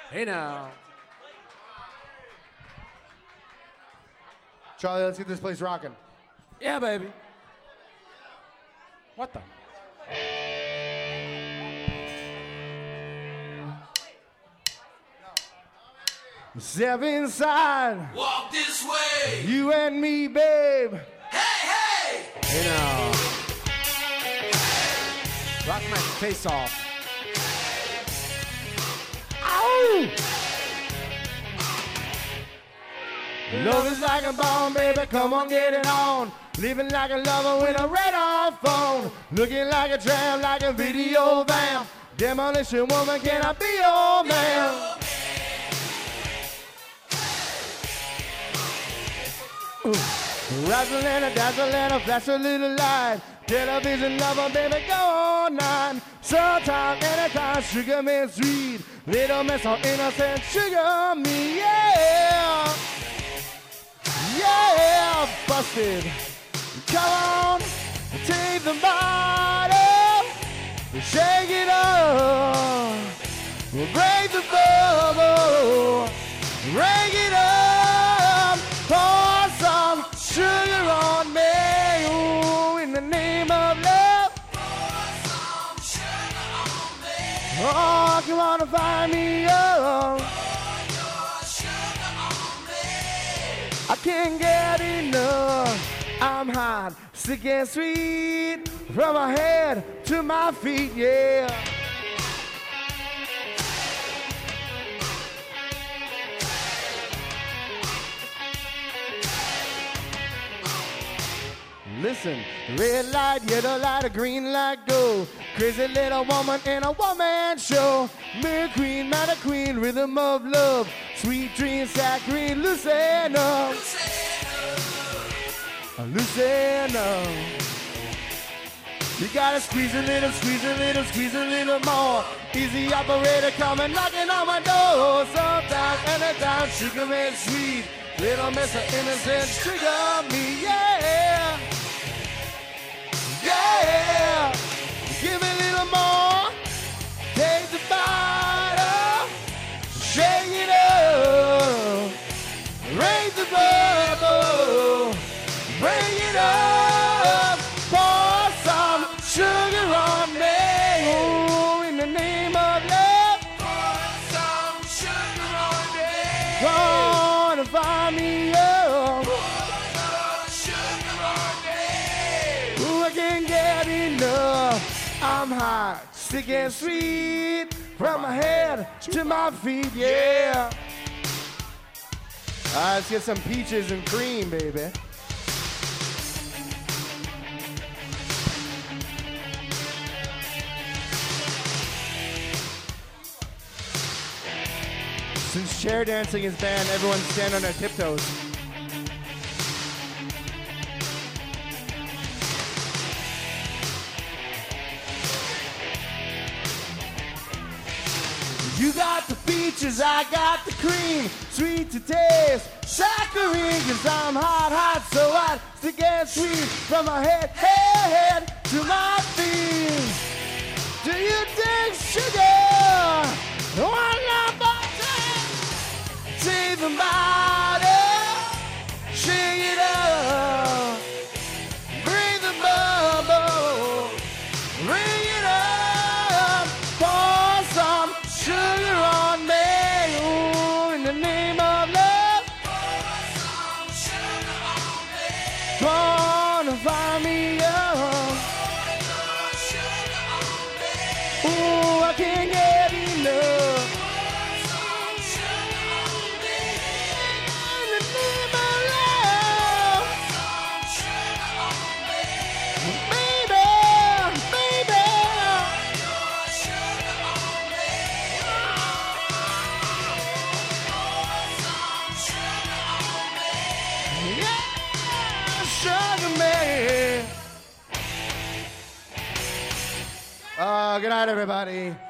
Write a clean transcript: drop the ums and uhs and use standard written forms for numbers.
Hey now. Charlie, let's get this place rocking. Yeah, baby. What the? Step inside. Walk this way. You and me, babe. Hey, hey. Hey now. Rock my face off. Ow! Love is like a bomb, baby, come on, get it on. Living like a lover with a radar phone. Looking like a tramp, like a video vamp. Demolition woman, can I be your man? Razzle and a dazzle and a flash a little light. Television lover, baby, go on nine. Sometime, anytime, sugar me sweet. Little miss on innocent, sugar me, yeah. Yeah, busted. Come on, take the bottle, shake it up, break the bubble, break it up, pour some sugar on me, ooh, in the name of love. Pour some sugar on me. Oh, come on and find me up. Pour your sugar on me. I can't get enough. I'm hot, sick and sweet, from my head to my feet, yeah. Listen, red light, yellow light, a green light, go. Crazy little woman in a one-man show. Mary Queen, not a queen, rhythm of love. Sweet dreams, saccharine, loosen up. Loosen up. You gotta squeeze a little, squeeze a little, squeeze a little more. Easy operator coming knocking on my door. Sometimes, anytime, sugar me sweet. Little miss of innocence, trigger me, yeah. Yeah. Give me a little more. Take the bottle. Shake it up. Raise the bubble. Bring it up. Pour some sugar on me. Oh, in the name of love. Pour some sugar on me. Gonna find me up. Pour your sugar on me. Ooh, I can't get enough. I'm hot, sick and sweet, from my head to my feet, yeah. All right, let's get some peaches and cream, baby. Since chair dancing is banned, everyone stand on their tiptoes. You got the peaches, I got the cream. Sweet to taste, saccharine. Cause I'm hot, hot, so hot. Sick and sweet, from my head to my feet. Do you dig sugar? One number. Take the bottle, shake it up, bring the bubble, bring it up, pour some sugar on me, ooh, in the name of love. Pour some sugar on me. Gonna find me up, Pour your sugar on me. ooh, I can't get enough. Pour some sugar on me. In the name of love, Some sugar on me. baby, baby. Your sugar on me. Pour some sugar on me. Yeah, sugar man. Good night, everybody.